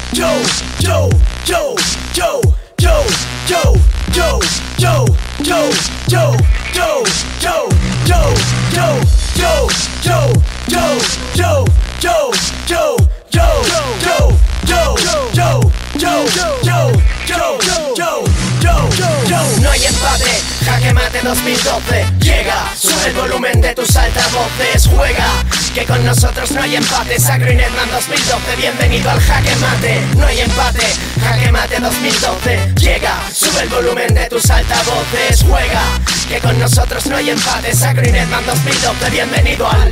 No hay empate, jaque mate 2012. Llega, sube el volumen de tus altavoces. Juega, que con nosotros no hay empate. Sacro y Netman 2012, bienvenido al jaque mate. No hay empate, jaque mate 2012. Llega, sube el volumen de tus altavoces. Juega, que con nosotros no hay empate. Sacro y Netman 2012, bienvenido al...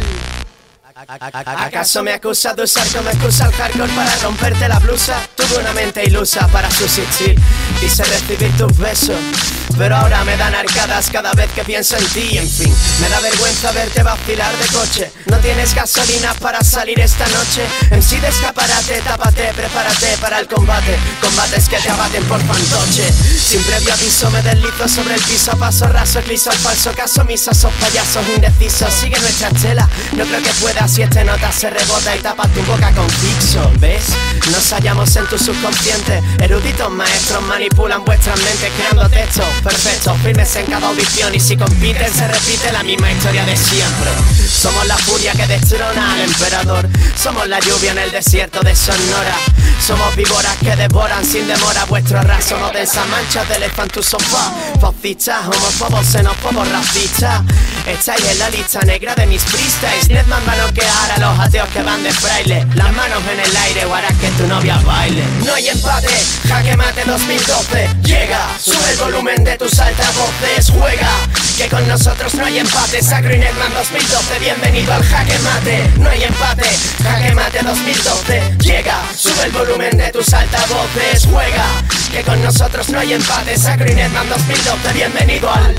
¿Acaso me acusas de usar como excusa el hardcore para romperte la blusa? Tuve una mente ilusa para subsistir, quise recibir tus besos, pero ahora me dan arcadas cada vez que pienso en ti. En fin, me da vergüenza verte vacilar de coche. No tienes gasolina para salir esta noche. En sí de escaparate, tápate, prepárate para el combate. Combates que te abaten por fantoche. Sin previo aviso me deslizo sobre el piso. Paso raso, eclipso al falso caso. Mis sos payasos indecisos. Sigue nuestra estela, no creo que pueda. Si este nota se rebota y tapa tu boca con fixo. ¿Ves? Nos hallamos en tu subconsciente. Eruditos maestros manipulan vuestras mentes creando textos perfectos, firmes en cada audición. Y si compiten se repite la misma historia de siempre. Somos la furia que destrona al emperador. Somos la lluvia en el desierto de Sonora. Somos víboras que devoran sin demora vuestro raso. No densas manchas de elefantosofá. Fascistas, homófobos, xenófobos, racistas. Estáis en la lista negra de mis freestyles. Netman va a noquear a los ateos que van de fraile. Las manos en el aire o harás que tu novia baile. No hay empate, jaque mate 2012. Llega, sube el volumen de tus altavoces. Juega, que con nosotros no hay empate. Sacro y Netman 2012, bienvenido al jaque mate. No hay empate, jaque mate 2012. Llega, sube el volumen de tus altavoces. Juega, que con nosotros no hay empate. Sacro y Netman 2012, bienvenido al...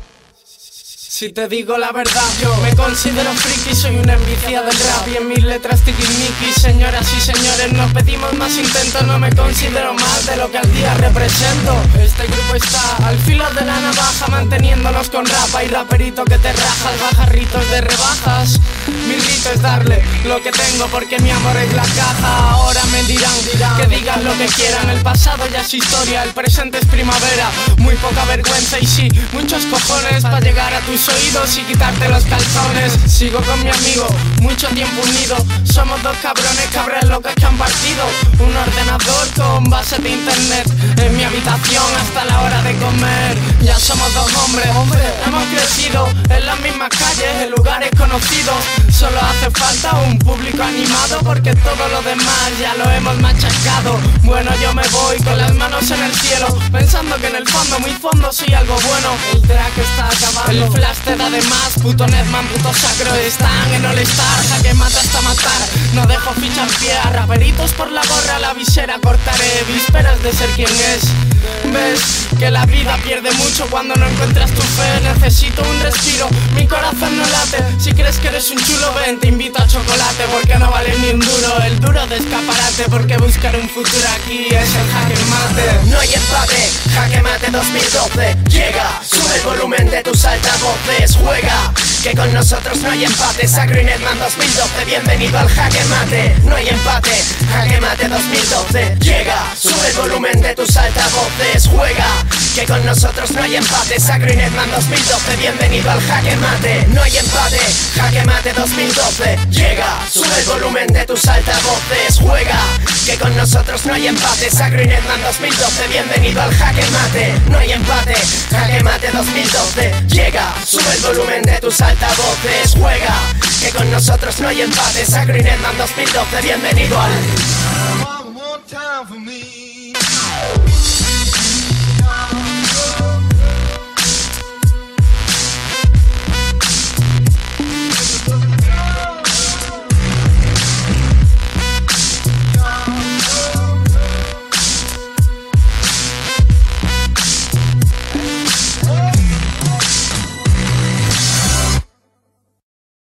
Si te digo la verdad, yo me considero friki, soy una envicia del rap y en mis letras tiquismiquis. Señoras y señores, no pedimos más intentos, no me considero más de lo que al día represento. Este grupo está al filo de la navaja, manteniéndonos con rap. Hay raperito que te rajas, bajarritos de rebajas. Mi rito es darle lo que tengo porque mi amor es la caja. Ahora me dirán que digan lo que quieran, el pasado ya es historia, el presente es primavera. Muy poca vergüenza y sí, muchos cojones para llegar a tus oídos y quitarte los calzones. Sigo con mi amigo, mucho tiempo unido. Somos dos cabrones, cabras locas que han partido un ordenador con base de internet en mi habitación hasta la hora de comer. Ya somos dos hombres, hemos crecido en las mismas calles, en lugares conocidos. Solo hace falta un público animado porque todo lo demás ya lo hemos machacado. Bueno, yo me voy con las manos en el cielo, pensando que en el fondo, muy fondo, soy algo bueno. El track está acabando, el flash te da de más. Puto Netman, puto Sacro están en All Star. Jaque mata hasta matar, no dejo ficha en pie. A raperitos por la gorra, la visera cortaré. Vísperas de ser quien es. Ves que la vida pierde mucho cuando no encuentras tu fe. Necesito un respiro, mi corazón no late. Si crees que eres un chulo, ven, te invito a chocolate porque no vale ni un duro. El duro de escaparate porque buscar un futuro aquí es el jaque mate. No hay empate, jaque mate 2012. Llega, sube el volumen de tus altavoces. Juega, que con nosotros no hay empate. Sacro y Netman 2012, bienvenido al jaque mate. No hay empate, jaque mate 2012. Llega, sube el volumen de tus altavoces. Juega, que con nosotros no hay empate. Sacro y Netman 2012, bienvenido al jaque mate. No hay empate, jaque mate 2012. Llega, sube el volumen de tus altavoces. Juega, que con nosotros no hay empate. Sacro y Netman 2012, bienvenido al jaque mate. No hay empate, jaque mate 2012. Llega, sube el volumen de tus altavoces. Juega, que con nosotros no hay empate. Sacro y Netman 2012, bienvenido al... One more time for me.